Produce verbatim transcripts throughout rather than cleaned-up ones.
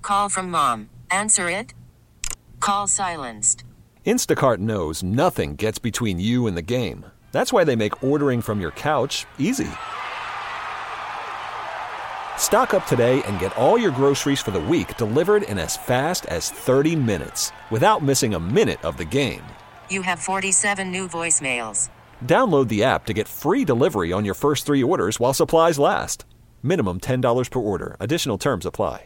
Call from mom. Answer it. Call silenced. Instacart knows nothing gets between you and the game. That's why they make ordering from your couch easy. Stock up today and get all your groceries for the week delivered in as fast as thirty minutes without missing a minute of the game. You have forty-seven new voicemails. Download the app to get free delivery on your first three orders while supplies last. Minimum ten dollars per order. Additional terms apply.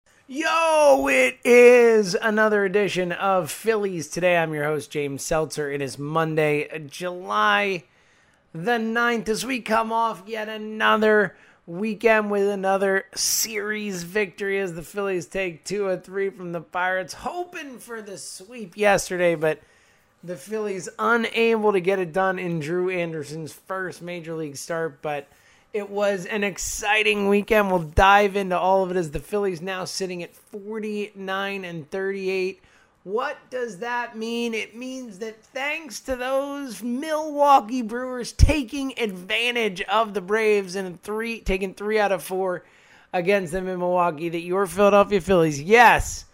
Yo, it is another edition of Phillies Today. I'm your host, James Seltzer. It is Monday, July the ninth, as we come off yet another weekend with another series victory as the Phillies take two or three from the Pirates, hoping for the sweep yesterday, but the Phillies unable to get it done in Drew Anderson's first Major League start, but it was an exciting weekend. We'll dive into all of it as the Phillies now sitting at forty-nine and thirty-eight. What does that mean? It means that thanks to those Milwaukee Brewers taking advantage of the Braves and three, taking three out of four against them in Milwaukee, that your Philadelphia Phillies, yes,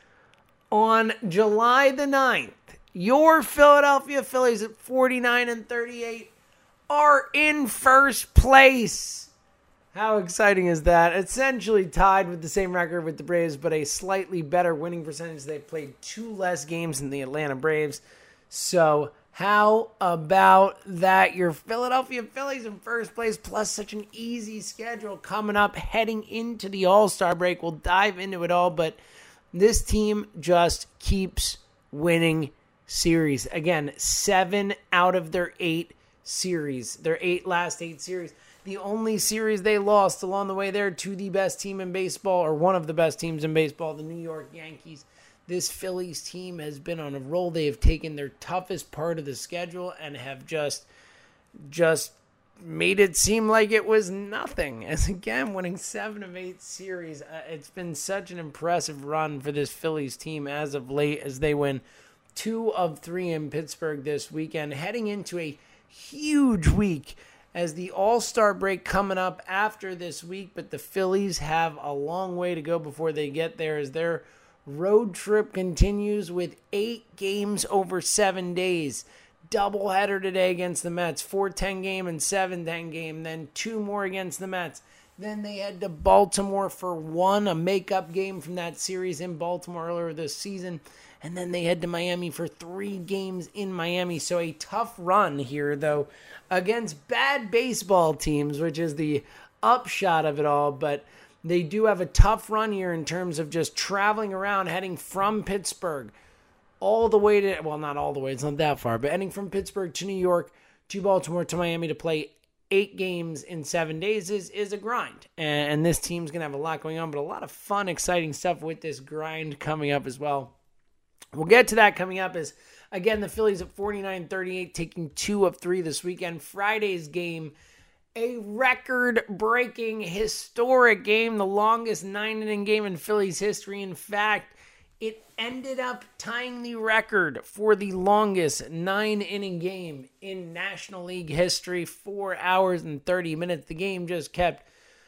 on July the ninth, your Philadelphia Phillies at forty-nine and thirty-eight are in first place. How exciting is that? Essentially tied with the same record with the Braves, but a slightly better winning percentage. They played two less games than the Atlanta Braves. So how about that? Your Philadelphia Phillies in first place, plus such an easy schedule coming up heading into the All-Star break. We'll dive into it all, but this team just keeps winning series. Again, seven out of their eight series, their eight last eight series. The only series they lost along the way there to the best team in baseball, or one of the best teams in baseball, the New York Yankees. This Phillies team has been on a roll. They have taken their toughest part of the schedule and have just, just made it seem like it was nothing. As again, winning seven of eight series, uh, it's been such an impressive run for this Phillies team as of late, as they win two of three in Pittsburgh this weekend, heading into a huge week as the All-Star break coming up after this week, but the Phillies have a long way to go before they get there as their road trip continues with eight games over seven days. Doubleheader today against the Mets, four ten game and seven ten game, then two more against the Mets. Then they head to Baltimore for one, a makeup game from that series in Baltimore earlier this season. And then they head to Miami for three games in Miami. So a tough run here, though, against bad baseball teams, which is the upshot of it all. But they do have a tough run here in terms of just traveling around, heading from Pittsburgh all the way to, well, not all the way, it's not that far, but heading from Pittsburgh to New York, to Baltimore, to Miami to play eight games in seven days is, is a grind. And, and this team's going to have a lot going on, but a lot of fun, exciting stuff with this grind coming up as well. We'll get to that coming up as, again, the Phillies at forty-nine thirty-eight, taking two of three this weekend. Friday's game, a record-breaking, historic game, the longest nine-inning game in Phillies history. In fact, it ended up tying the record for the longest nine-inning game in National League history, four hours and thirty minutes. The game just kept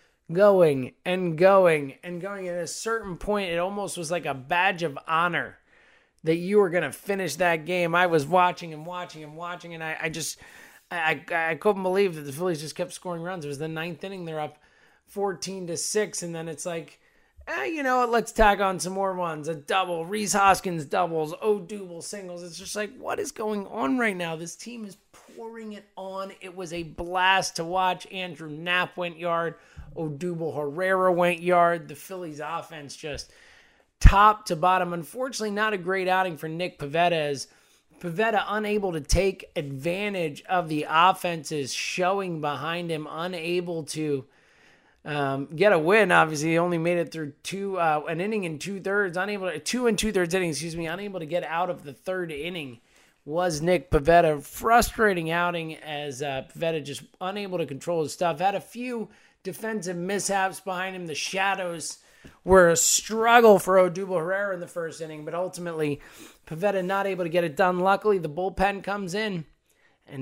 going and going and going. At a certain point, it almost was like a badge of honor that you were going to finish that game. I was watching and watching and watching, and I, I just, I, I, I couldn't believe that the Phillies just kept scoring runs. It was the ninth inning. They're up fourteen to six, and then it's like, eh, you know what, let's tag on some more ones. A double, Rhys Hoskins doubles, Odubel singles. It's just like, what is going on right now? This team is pouring it on. It was a blast to watch. Andrew Knapp went yard. Odubel Herrera went yard. The Phillies offense just top to bottom. Unfortunately, not a great outing for Nick Pivetta, as Pivetta unable to take advantage of the offenses showing behind him, unable to um, get a win. Obviously, he only made it through two, uh, an inning and two thirds, unable to, two and two thirds innings, excuse me, unable to get out of the third inning was Nick Pivetta. Frustrating outing as uh, Pivetta just unable to control his stuff. Had a few defensive mishaps behind him. The shadows were a struggle for Odubel Herrera in the first inning, but ultimately Pivetta not able to get it done. Luckily, the bullpen comes in and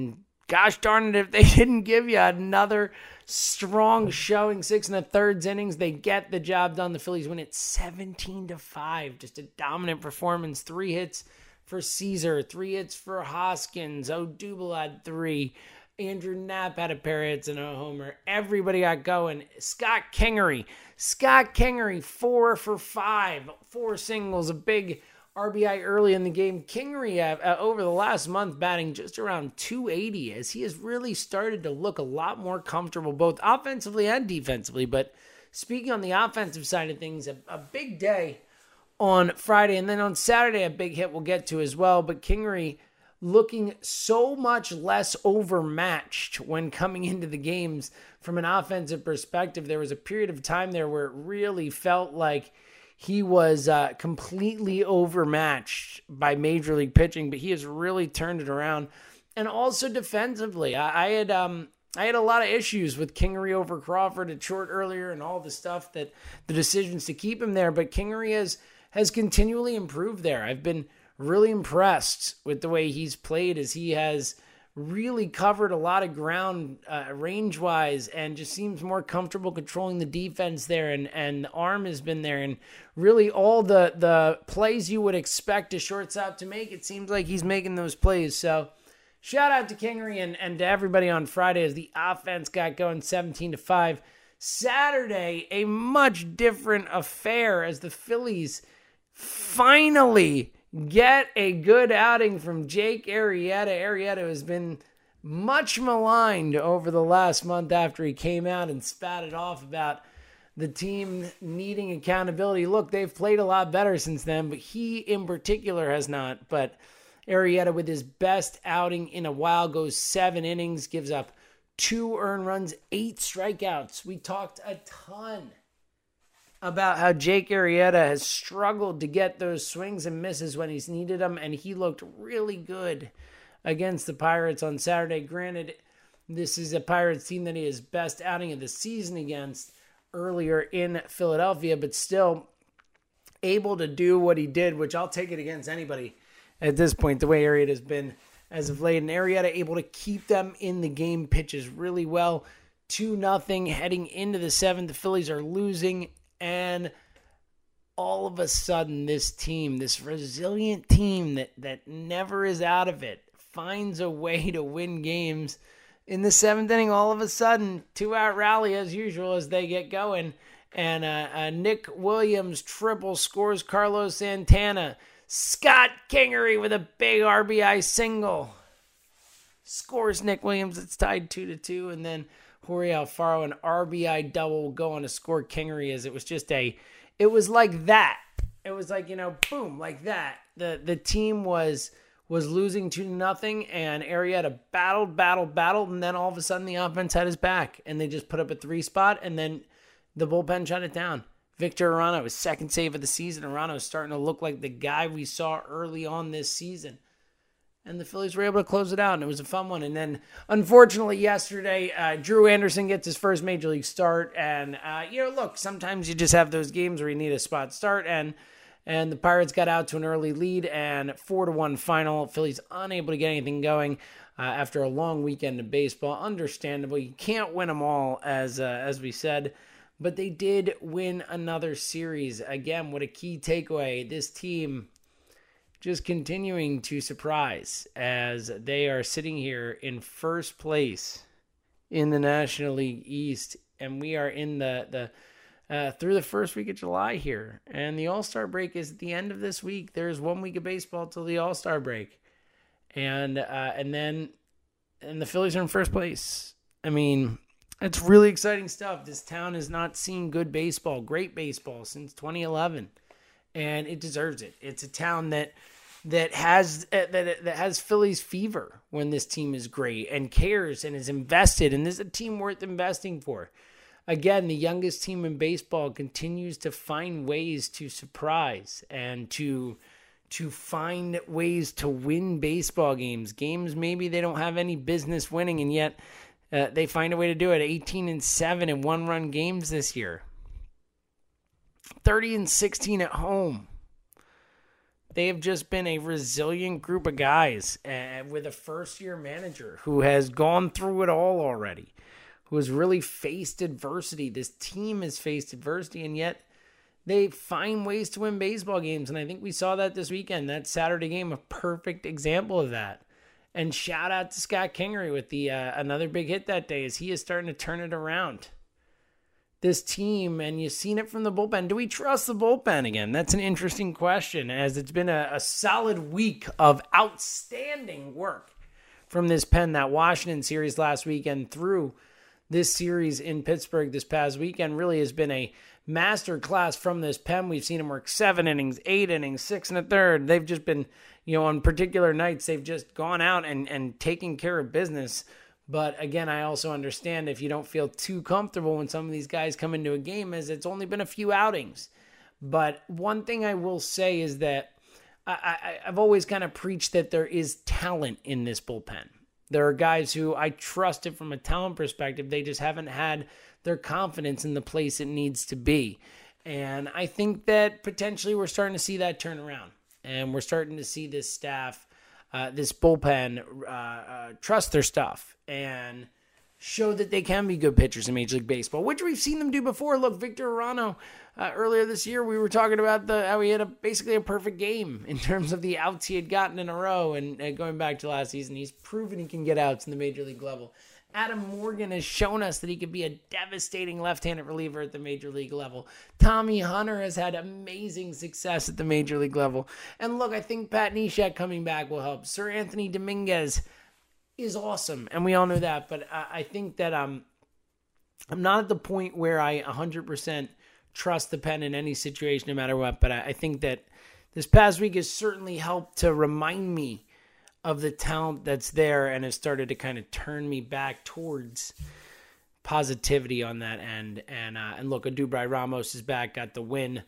gosh darn it, if they didn't give you another strong showing, six and a thirds innings, they get the job done. The Phillies win it seventeen to five. Just a dominant performance. Three hits for Caesar, three hits for Hoskins. Odubel had three. Andrew Knapp had a pair of hits and a homer. Everybody got going. Scott Kingery. Scott Kingery, four for five. Four singles, a big R B I early in the game. Kingery, uh, uh, over the last month, batting just around two eighty, as he has really started to look a lot more comfortable, both offensively and defensively. But speaking on the offensive side of things, a, a big day on Friday, and then on Saturday, a big hit we'll get to as well. But Kingery looking so much less overmatched when coming into the games from an offensive perspective. There was a period of time there where it really felt like he was uh, completely overmatched by Major League pitching, but he has really turned it around. And also defensively, I, I had um, I had a lot of issues with Kingery over Crawford at short earlier and all the stuff that the decisions to keep him there, but Kingery has has continually improved there. I've been really impressed with the way he's played, as he has really covered a lot of ground uh, range-wise and just seems more comfortable controlling the defense there, and, and the arm has been there, and really all the, the plays you would expect a shortstop to make, it seems like he's making those plays. So shout out to Kingery and, and to everybody on Friday as the offense got going seventeen to five. Saturday, a much different affair as the Phillies finally get a good outing from Jake Arrieta. Arrieta has been much maligned over the last month after he came out and spatted off about the team needing accountability. Look, they've played a lot better since then, but he in particular has not. But Arrieta, with his best outing in a while, goes seven innings, gives up two earned runs, eight strikeouts. We talked a ton about how Jake Arrieta has struggled to get those swings and misses when he's needed them, and he looked really good against the Pirates on Saturday. Granted, this is a Pirates team that he has best outing of the season against earlier in Philadelphia, but still able to do what he did, which I'll take it against anybody at this point, the way Arrieta has been as of late. And Arrieta able to keep them in the game, pitches really well. two nothing heading into the seventh. The Phillies are losing. And all of a sudden, this team, this resilient team that, that never is out of it, finds a way to win games. In the seventh inning, all of a sudden, two-out rally as usual as they get going. And uh, uh, Nick Williams triple scores Carlos Santana. Scott Kingery with a big R B I single scores Nick Williams. It's tied two to two. And then Jorge Alfaro, an R B I double, will go on to score Kingery, as it was just a, it was like that. It was like, you know, boom, like that. The the team was was losing two to nothing, and Arrieta battled, battled, battled, and then all of a sudden the offense had his back, and they just put up a three spot, and then the bullpen shut it down. Victor Arano, his second save of the season. Arano is starting to look like the guy we saw early on this season. And the Phillies were able to close it out, and it was a fun one. And then, unfortunately, yesterday, uh, Drew Anderson gets his first Major League start. And, uh, you know, look, sometimes you just have those games where you need a spot start. And and the Pirates got out to an early lead, and four to one final. Phillies unable to get anything going uh, after a long weekend of baseball. Understandable. You can't win them all, as uh, as we said. But they did win another series. Again, what a key takeaway. This team just continuing to surprise as they are sitting here in first place in the National League East. And we are in the, the uh, through the first week of July here. And the All-Star break is at the end of this week. There's one week of baseball till the All-Star break. And, uh, and then and the Phillies are in first place. I mean, it's really exciting stuff. This town has not seen good baseball, great baseball, since twenty eleven. And it deserves it. It's a town that that has uh, that that has Phillies fever when this team is great and cares and is invested. And this is a team worth investing for. Again, the youngest team in baseball continues to find ways to surprise and to to find ways to win baseball games. Games maybe they don't have any business winning, and yet uh, they find a way to do it. eighteen and seven in one-run games this year. thirty and sixteen at home. they have just been a resilient group of guys uh, with a first-year manager who has gone through it all already, who has really faced adversity. This team has faced adversity, and yet they find ways to win baseball games, and I think we saw that this weekend. That Saturday game, a perfect example of that. And shout out to Scott Kingery with the uh, another big hit that day as he is starting to turn it around. This team, and you've seen it from the bullpen. Do we trust the bullpen again? That's an interesting question, as it's been a, a solid week of outstanding work from this pen. That Washington series last weekend through this series in Pittsburgh this past weekend really has been a master class from this pen. We've seen them work seven innings, eight innings, six and a third. They've just been, you know, on particular nights, they've just gone out and, and taken care of business. But again, I also understand if you don't feel too comfortable when some of these guys come into a game, as it's only been a few outings. But one thing I will say is that I, I, I've always kind of preached that there is talent in this bullpen. There are guys who I trusted from a talent perspective. They just haven't had their confidence in the place it needs to be. And I think that potentially we're starting to see that turn around. And we're starting to see this staff, uh, this bullpen, uh, uh, trust their stuff and show that they can be good pitchers in Major League Baseball, which we've seen them do before. Look, Victor Arano, uh, earlier this year, we were talking about the how he had a, basically a perfect game in terms of the outs he had gotten in a row. And, and going back to last season, he's proven he can get outs in the Major League level. Adam Morgan has shown us that he could be a devastating left-handed reliever at the Major League level. Tommy Hunter has had amazing success at the Major League level. And look, I think Pat Neshek coming back will help. Sir Anthony Dominguez is awesome, and we all know that. But I, I think that um, I'm not at the point where I one hundred percent trust the pen in any situation, no matter what. But I, I think that this past week has certainly helped to remind me of the talent that's there and has started to kind of turn me back towards positivity on that end. And uh, and look, Adubri Ramos is back, got the win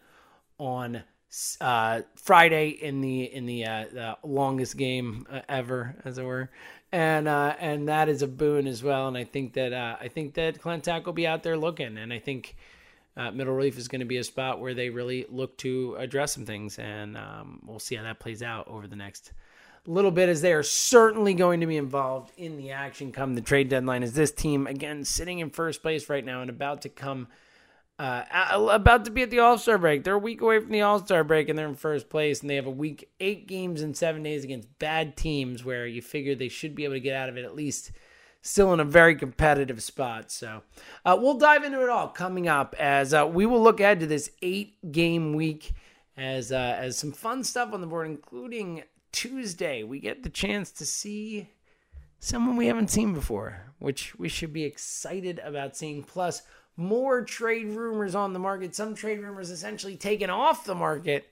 on uh, Friday in the in the, uh, the longest game uh, ever, as it were, and uh, and that is a boon as well. And I think that uh, I think that Clentac will be out there looking, and I think uh, middle relief is going to be a spot where they really look to address some things, and um, we'll see how that plays out over the next little bit, as they are certainly going to be involved in the action come the trade deadline, as this team, again, sitting in first place right now and about to come, uh, about to be at the All-Star break. They're a week away from the All-Star break, and they're in first place, and they have a week, eight games in seven days against bad teams where you figure they should be able to get out of it at least still in a very competitive spot. So uh, we'll dive into it all coming up as uh, we will look ahead to this eight-game week as uh, as some fun stuff on the board, including Tuesday, we get the chance to see someone we haven't seen before, which we should be excited about seeing. Plus, more trade rumors on the market. Some trade rumors essentially taken off the market.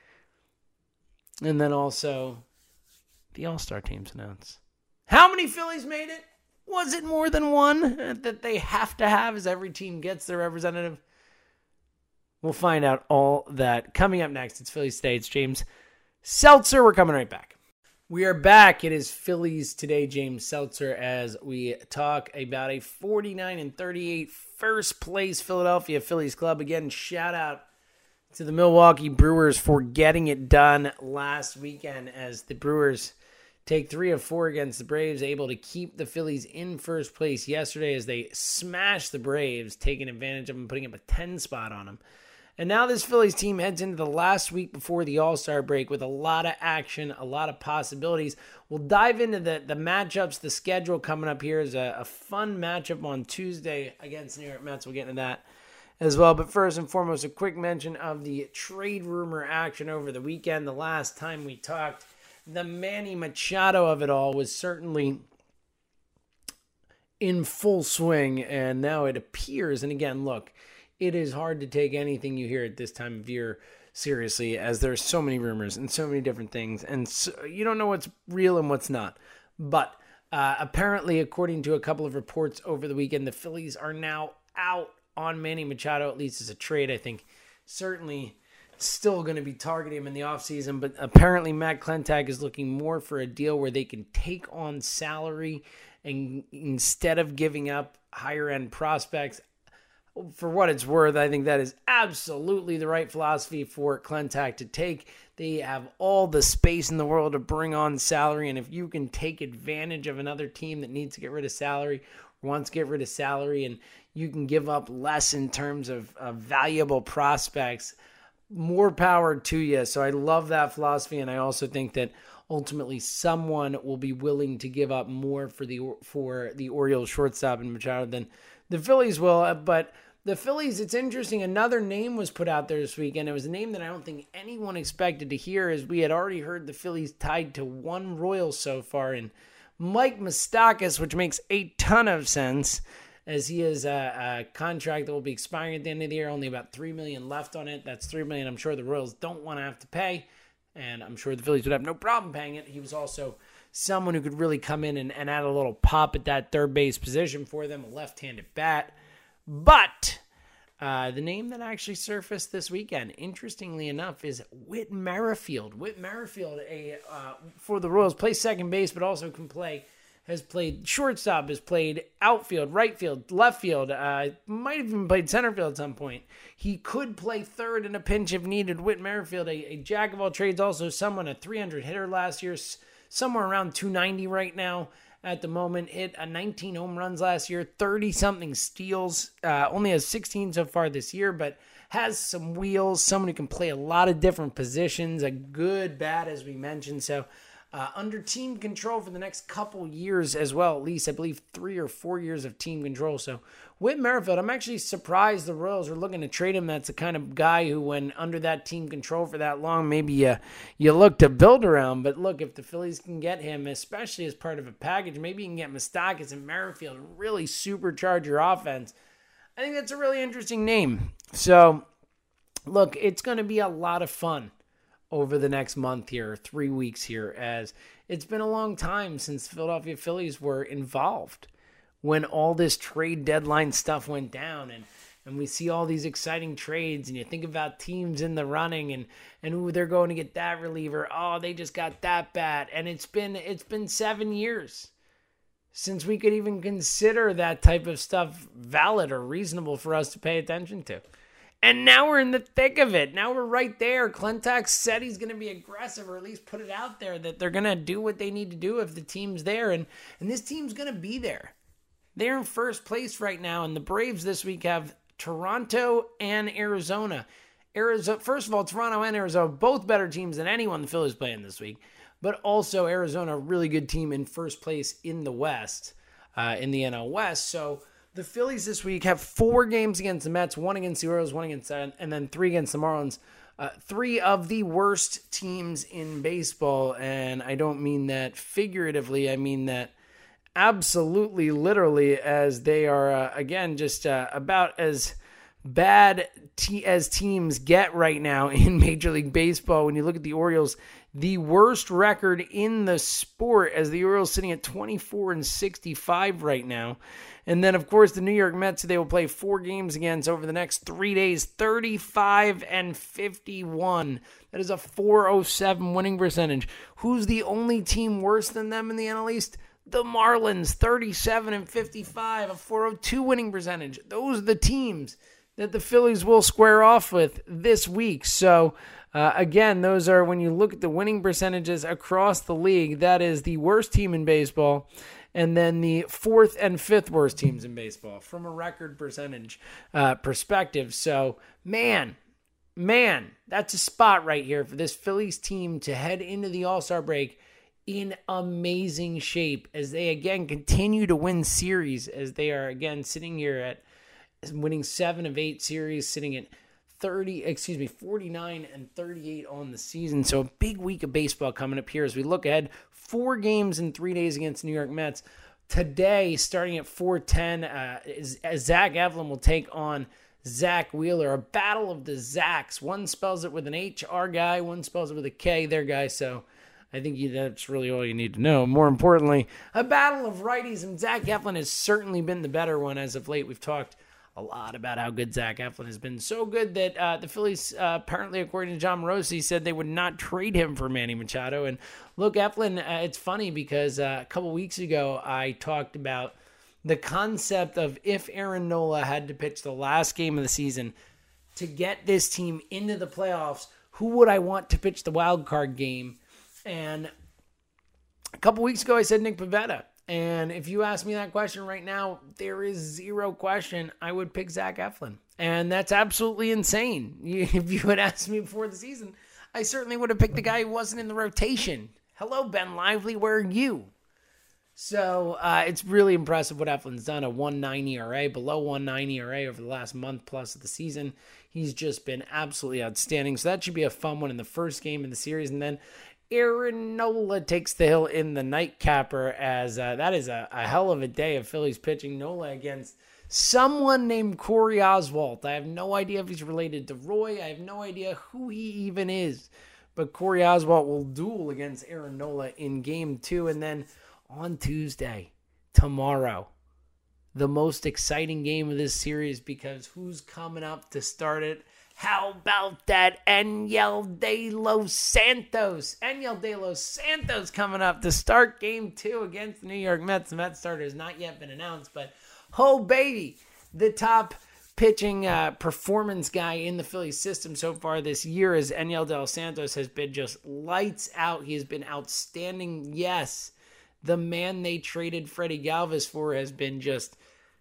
And then also, the All-Star teams announced. How many Phillies made it? Was it more than one that they have to have as every team gets their representative? We'll find out all that coming up next. It's Phillies Today. It's James Seltzer. We're coming right back. We are back. It is Phillies Today, James Seltzer, as we talk about a forty-nine and thirty-eight first place Philadelphia Phillies club. Again, shout out to the Milwaukee Brewers for getting it done last weekend, as the Brewers take three of four against the Braves, able to keep the Phillies in first place yesterday as they smashed the Braves, taking advantage of them, putting up a ten spot on them. And now this Phillies team heads into the last week before the All-Star break with a lot of action, a lot of possibilities. We'll dive into the, the matchups, the schedule coming up here is a, a fun matchup on Tuesday against the New York Mets. We'll get into that as well. But first and foremost, a quick mention of the trade rumor action over the weekend. The last time we talked, the Manny Machado of it all was certainly in full swing, and now it appears, and again, look, it is hard to take anything you hear at this time of year seriously, as there's so many rumors and so many different things, and so, you don't know what's real and what's not. But uh, apparently, according to a couple of reports over the weekend, the Phillies are now out on Manny Machado, at least as a trade. I think certainly still going to be targeting him in the offseason, but apparently Matt Clentac is looking more for a deal where they can take on salary and instead of giving up higher-end prospects. for what it's worth, I think that is absolutely the right philosophy for Klentak to take. They have all the space in the world to bring on salary, and if you can take advantage of another team that needs to get rid of salary, wants to get rid of salary, and you can give up less in terms of, of valuable prospects, more power to you. So I love that philosophy, and I also think that ultimately someone will be willing to give up more for the for the Orioles shortstop and Machado than the Phillies will. But the Phillies, it's interesting, another name was put out there this week, and it was a name that I don't think anyone expected to hear, as we had already heard the Phillies tied to one Royal so far, and Mike Moustakas, which makes a ton of sense, as he has a, a contract that will be expiring at the end of the year, only about three million dollars left on it. That's three million dollars I'm sure the Royals don't want to have to pay, and I'm sure the Phillies would have no problem paying it. He was also someone who could really come in and, and add a little pop at that third base position for them, a left-handed bat. But uh, the name that actually surfaced this weekend, interestingly enough, is Whit Merrifield. Whit Merrifield, a uh, for the Royals, plays second base, but also can play, has played shortstop, has played outfield, right field, left field, uh, might have even played center field at some point. He could play third in a pinch if needed. Whit Merrifield, a, a jack of all trades, also someone, a three hundred hitter last year, somewhere around two ninety right now. At the moment, hit a nineteen home runs last year, thirty-something steals, uh, only has sixteen so far this year, but has some wheels, someone who can play a lot of different positions, a good bat, as we mentioned. So uh, under team control for the next couple years as well, at least, I believe, three or four years of team control. So Whit Merrifield, I'm actually surprised the Royals are looking to trade him. That's the kind of guy who, when under that team control for that long, maybe you, you look to build around. But look, if the Phillies can get him, especially as part of a package, maybe you can get Moustakas and Merrifield and really supercharge your offense. I think that's a really interesting name. So, look, it's going to be a lot of fun over the next month here, three weeks here, as it's been a long time since the Philadelphia Phillies were involved when all this trade deadline stuff went down, and, and we see all these exciting trades, and you think about teams in the running, and, and ooh, they're going to get that reliever. Oh, they just got that bat. And it's been it's been seven years since we could even consider that type of stuff valid or reasonable for us to pay attention to. And now we're in the thick of it. Now we're right there. Klentak said he's going to be aggressive, or at least put it out there that they're going to do what they need to do if the team's there. And, and this team's going to be there. They're in first place right now, and the Braves this week have Toronto and Arizona. Arizona, first of all, Toronto and Arizona, both better teams than anyone the Phillies playing this week. But also Arizona, a really good team in first place in the West, uh, in the N L West. So the Phillies this week have four games against the Mets, one against the Orioles, one against that, and then three against the Marlins. Uh, three of the worst teams in baseball, and I don't mean that figuratively. I mean that absolutely literally, as they are, uh, again, just uh, about as bad te- as teams get right now in Major League Baseball. When you look at the Orioles, the worst record in the sport, as the Orioles sitting at twenty-four and sixty-five right now. And then, of course, the New York Mets, they will play four games against over the next three days, thirty-five and fifty-one. That is a four oh seven winning percentage. Who's the only team worse than them in the N L East? The Marlins, thirty-seven and fifty-five, a four oh two winning percentage. Those are the teams that the Phillies will square off with this week. So, uh, again, those are, when you look at the winning percentages across the league, that is the worst team in baseball, and then the fourth and fifth worst teams in baseball from a record percentage uh, perspective. So, man, man, that's a spot right here for this Phillies team to head into the All-Star break in amazing shape as they, again, continue to win series, as they are, again, sitting here at winning seven of eight series, sitting at thirty, excuse me, forty-nine and thirty-eight on the season. So a big week of baseball coming up here as we look ahead. Four games in three days against the New York Mets. Today, starting at four ten, uh, Zach Eflin will take on Zach Wheeler, a battle of the Zachs. One spells it with an H, our guy. One spells it with a K, their guy. So I think you, that's really all you need to know. More importantly, a battle of righties, and Zach Eflin has certainly been the better one as of late. We've talked a lot about how good Zach Eflin has been. So good that uh, the Phillies, uh, apparently, according to John Morosi, said they would not trade him for Manny Machado. And look, Eflin, uh, it's funny because uh, a couple weeks ago I talked about the concept of if Aaron Nola had to pitch the last game of the season to get this team into the playoffs, who would I want to pitch the wild card game? And a couple weeks ago, I said Nick Pivetta. And if you ask me that question right now, there is zero question I would pick Zach Eflin. And that's absolutely insane. If you had asked me before the season, I certainly would have picked the guy who wasn't in the rotation. Hello, Ben Lively, where are you? So uh, it's really impressive what Eflin's done. A one point nine E R A, below one point nine E R A over the last month plus of the season. He's just been absolutely outstanding. So that should be a fun one in the first game of the series. And then Aaron Nola takes the hill in the nightcapper, as uh, that is a, a hell of a day of Phillies pitching. Nola against someone named Corey Oswalt. I have no idea if he's related to Roy. I have no idea who he even is. But Corey Oswalt will duel against Aaron Nola in game two. And then on Tuesday, tomorrow, the most exciting game of this series, because who's coming up to start it? How about that Enyel De Los Santos? Enyel De Los Santos coming up to start game two against the New York Mets. The Mets starter has not yet been announced, but oh baby, the top pitching uh, performance guy in the Phillies system so far this year is Enyel De Los Santos. Has been just lights out. He has been outstanding. Yes, the man they traded Freddie Galvis for has been just,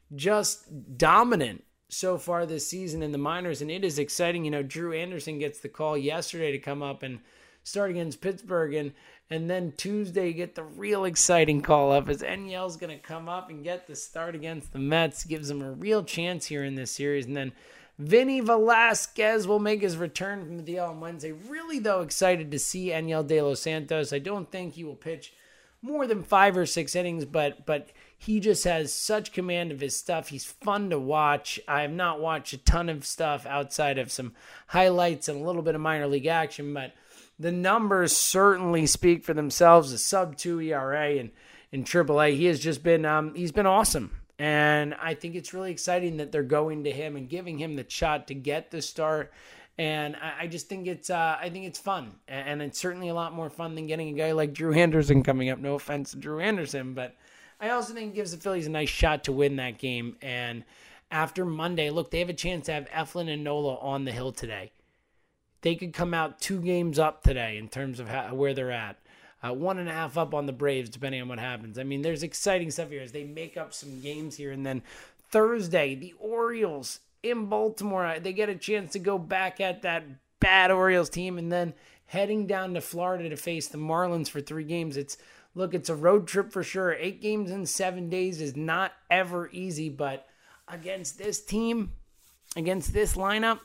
just dominant so far this season in the minors, and it is exciting. You know, Drew Anderson gets the call yesterday to come up and start against Pittsburgh, and and then Tuesday you get the real exciting call up as Enyel's going to come up and get the start against the Mets. Gives them a real chance here in this series. And then Vinny Velasquez will make his return from the D L on Wednesday. Really, though, excited to see Enyel De Los Santos. I don't think he will pitch more than five or six innings, but but he just has such command of his stuff. He's fun to watch. I have not watched a ton of stuff outside of some highlights and a little bit of minor league action, but the numbers certainly speak for themselves. A sub two E R A and in triple A. He has just been um, he's been awesome. And I think it's really exciting that they're going to him and giving him the shot to get the start. And I, I just think it's uh, I think it's fun. And, and it's certainly a lot more fun than getting a guy like Drew Anderson coming up. No offense to Drew Anderson, but I also think it gives the Phillies a nice shot to win that game. And after Monday, look, they have a chance to have Eflin and Nola on the hill today. They could come out two games up today in terms of how, where they're at. Uh, one and a half up on the Braves, depending on what happens. I mean, there's exciting stuff here as they make up some games here. And then Thursday, the Orioles in Baltimore, they get a chance to go back at that bad Orioles team. And then heading down to Florida to face the Marlins for three games. It's Look, it's a road trip for sure. Eight games in seven days is not ever easy, but against this team, against this lineup,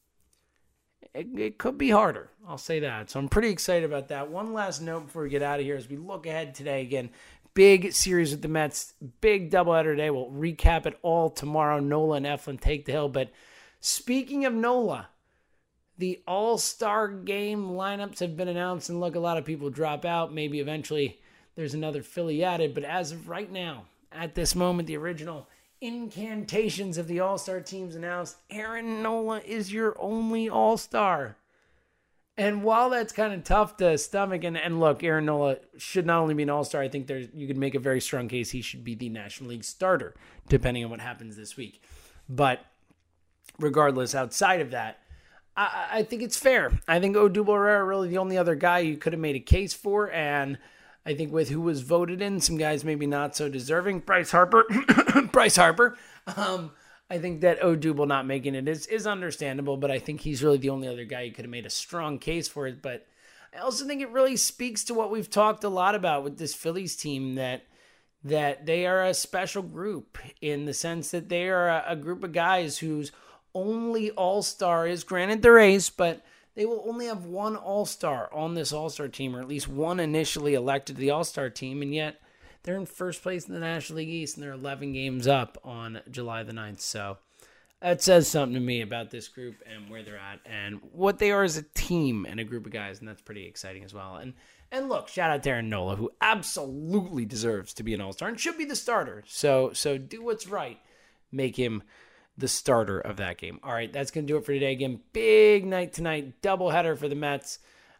it, it could be harder. I'll say that. So I'm pretty excited about that. One last note before we get out of here as we look ahead today. Again, big series with the Mets, big doubleheader day. We'll recap it all tomorrow. Nola and Eflin take the hill. But speaking of Nola, the All-Star Game lineups have been announced, and look, a lot of people drop out. Maybe eventually there's another Philly added, but as of right now, at this moment, the original incantations of the All-Star teams announced. Aaron Nola is your only All-Star. And while that's kind of tough to stomach, and, and look, Aaron Nola should not only be an All-Star, I think there's you could make a very strong case he should be the National League starter, depending on what happens this week. But regardless, outside of that, I, I think it's fair. I think Odubel Herrera really the only other guy you could have made a case for, and I think with who was voted in, some guys maybe not so deserving. Bryce Harper, Bryce Harper. Um, I think that Odubel not making it is, is understandable, but I think he's really the only other guy you could have made a strong case for it. But I also think it really speaks to what we've talked a lot about with this Phillies team, that that they are a special group in the sense that they are a, a group of guys whose only all-star is, granted they're ace, but they will only have one All-Star on this All-Star team, or at least one initially elected to the All-Star team, and yet they're in first place in the National League East, and they're eleven games up on July the ninth. So that says something to me about this group and where they're at and what they are as a team and a group of guys, and that's pretty exciting as well. And and look, shout out to Aaron Nola, who absolutely deserves to be an All-Star and should be the starter. So so do what's right. Make him the starter of that game. All right, that's going to do it for today. Again, big night tonight, doubleheader for the Mets.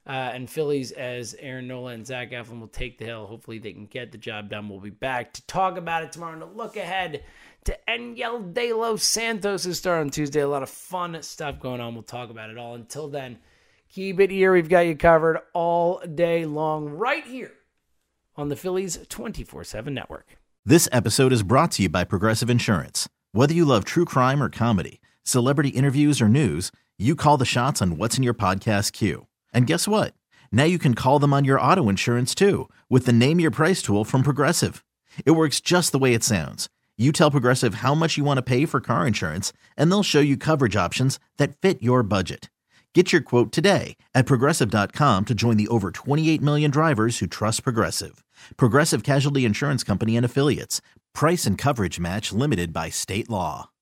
Uh, and Phillies, as Aaron Nola and Zach Eflin will take the hill. Hopefully they can get the job done. We'll be back to talk about it tomorrow and to look ahead to Enyel De Los Santos' start on Tuesday. A lot of fun stuff going on. We'll talk about it all. Until then, keep it here. We've got you covered all day long right here on the Phillies twenty-four seven Network. This episode is brought to you by Progressive Insurance. Whether you love true crime or comedy, celebrity interviews or news, you call the shots on what's in your podcast queue. And guess what? Now you can call them on your auto insurance too with the Name Your Price tool from Progressive. It works just the way it sounds. You tell Progressive how much you want to pay for car insurance, and they'll show you coverage options that fit your budget. Get your quote today at Progressive dot com to join the over twenty-eight million drivers who trust Progressive. Progressive Casualty Insurance Company and Affiliates. Price and coverage match limited by state law.